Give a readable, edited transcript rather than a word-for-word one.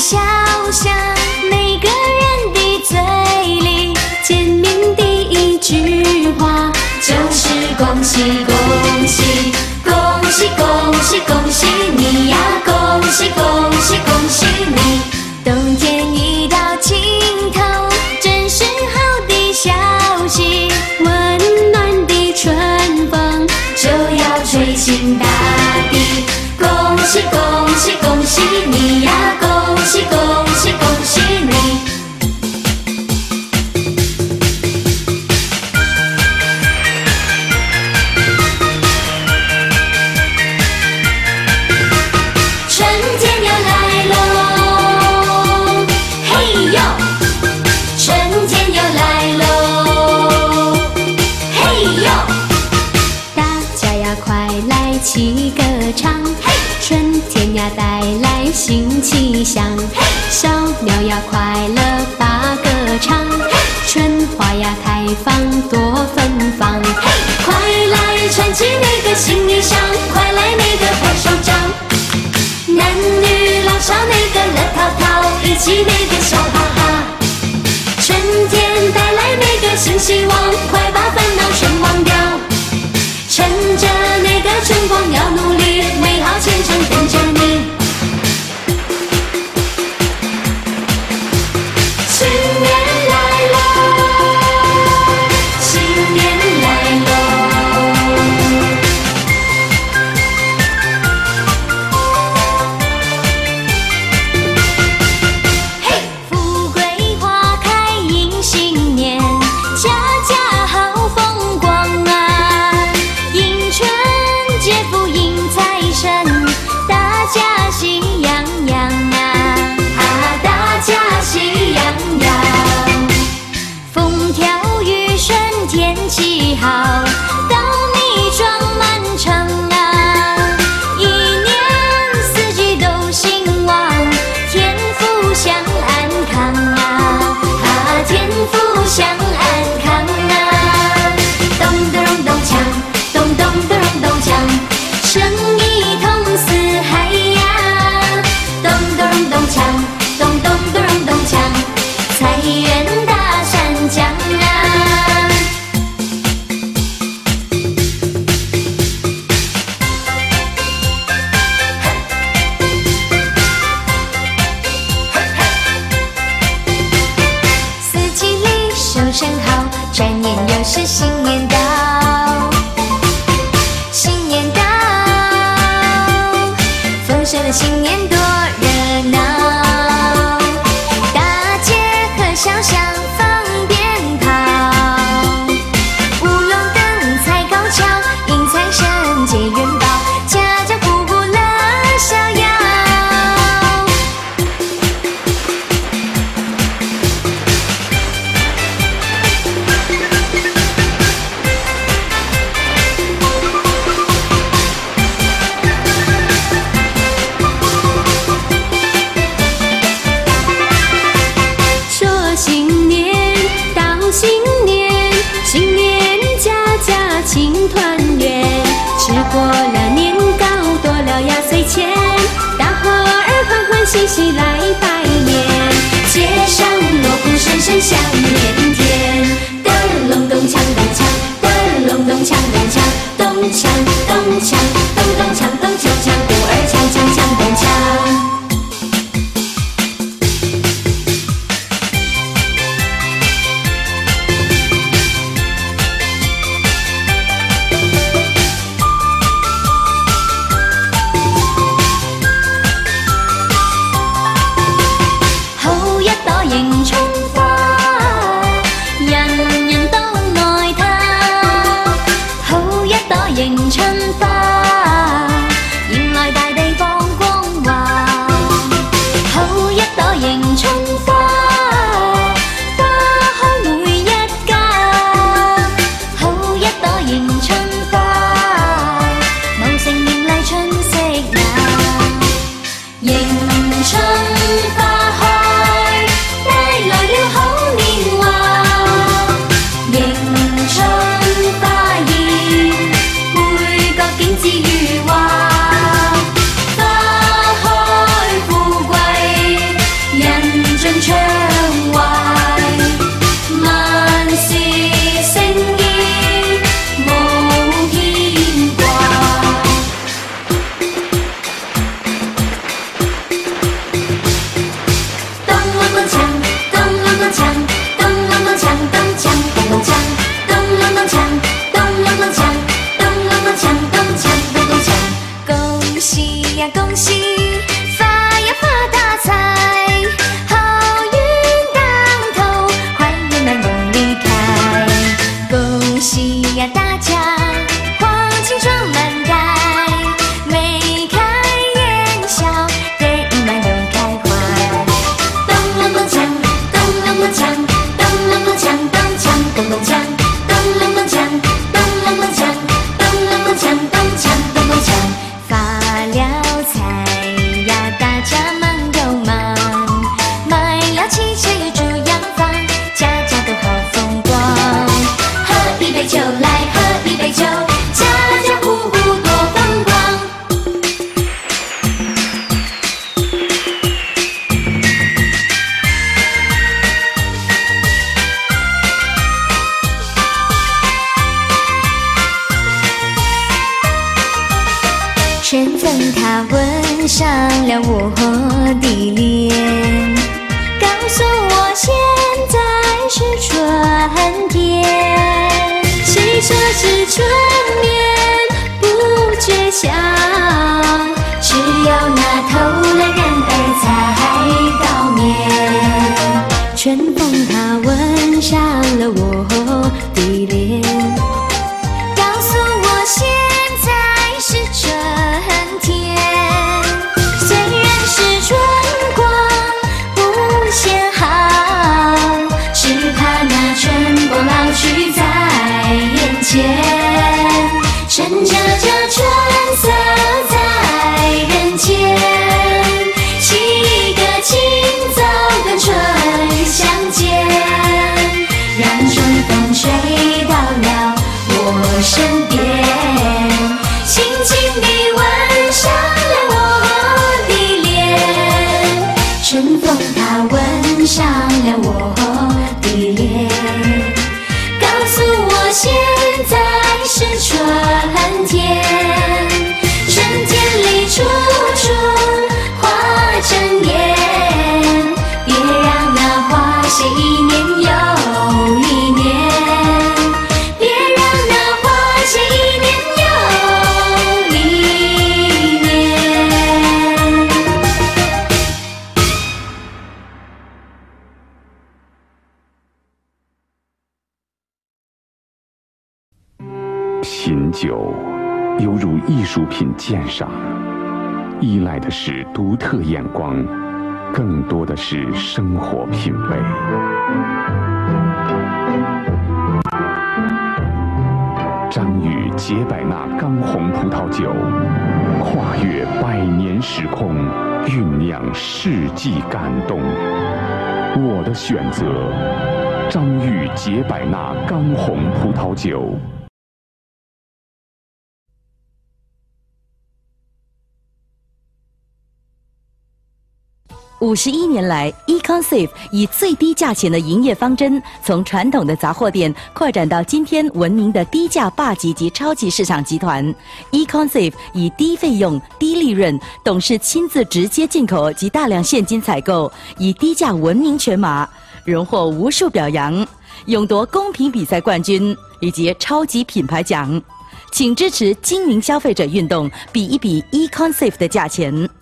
笑响，每个人的嘴里见面第一句话就是恭喜恭喜恭喜恭喜恭喜你呀，恭喜恭喜恭喜你。冬天已到尽头，真是好的消息，温暖的春风就要吹进大地。恭喜恭喜恭喜你呀，恭喜恭喜恭喜你。春天又来喽，嘿呦！春天又来喽，嘿呦！大家呀，快来齐歌唱，嘿！春天呀，带来新气象，嘿！小鸟呀，快乐把歌唱，嘿！春花呀，开放多芬芳，嘿！快来穿起那个新衣裳，快来那个拍手掌，男女老少那个乐淘淘，一起那个笑哈哈。春天带来那个新希望，快把烦恼全忘掉，趁着那个春光要努力，美好前程等着你。新年来喽，新年来喽。嘿，富贵花开迎新年，家家好风光啊！迎春接福迎财神，大家喜洋洋啊！大家喜洋洋。风调雨顺天气好，稻米装满场啊！一年四季都兴旺，天福享安康啊！天福享安康啊！咚咚咚咚锵，咚咚咚咚咚锵，生意通四海呀！咚咚咚锵，咚咚咚咚锵，财源大山江啊！四季里收成好，转眼又是新年到。新年到，丰盛的新年多热闹，大街和小巷放鞭炮，舞龙灯踩高跷，迎财神接元宝，家家户户乐逍遥。说新年到新年，新年家家庆团圆，吃过了年糕，多了压岁钱，大伙儿欢欢喜喜来拜年，街上锣鼓声声响连天，噔隆咚锵咚锵，噔隆咚锵咚锵，咚锵咚锵，咚咚锵咚锵锵，鼓儿锵锵锵咚锵。後一朵迎春花，人人都愛它。後一朵迎春花，迎來大地放光華。後一朵迎春花，花開每一家。後一朵迎春花，茂盛豔麗春色呀。迎春花開，帶來了好年華。迎春花現，每個景致愉華。花開富貴， 呀恭喜，发呀发大财，好运当头，坏运满门离开。恭喜呀大家，黄金装满袋，眉开眼笑，得意满永开怀。咚隆隆锵，咚隆隆锵，咚隆隆锵，咚锵咚隆锵，咚隆隆锵，咚隆隆锵，咚隆隆锵，咚锵咚隆锵。发了财呀，大家忙又忙，买了汽车又住洋房，家家都好风光。喝一杯酒来，喝一杯酒，家家户户多风光。春风它吻上了我的脸，告诉我现在是春天。谁说是春眠不觉晓？只有那偷懒人儿才高眠。春风它吻上了我的脸，告诉我现在是春天。虽然是春光无限好，只怕那春光老去在眼前。趁着这春色在人间，起个清早跟春相见，让春风吹到了我身边，轻轻地吻上了我的脸。春风它吻上了我的脸，告诉我现在是春天。春天里处处花争艳，别让那花谢一年又一年，别让那花谢一年又一年。 品酒犹如艺术品鉴赏，依赖的是独特眼光，更多的是生活品味。张裕杰百纳刚红葡萄酒，跨越100年时空，酝酿世纪感动。我的选择，张裕杰百纳刚红葡萄酒。 51年来 ，eConSafe 以最低价钱的营业方针，从传统的杂货店扩展到今天闻名的低价霸级及超级市场集团。eConSafe 以低费用、低利润，董事亲自直接进口及大量现金采购，以低价闻名全马，荣获无数表扬，勇夺公平比赛冠军以及超级品牌奖。请支持精明消费者运动，比一比 eConSafe 的价钱。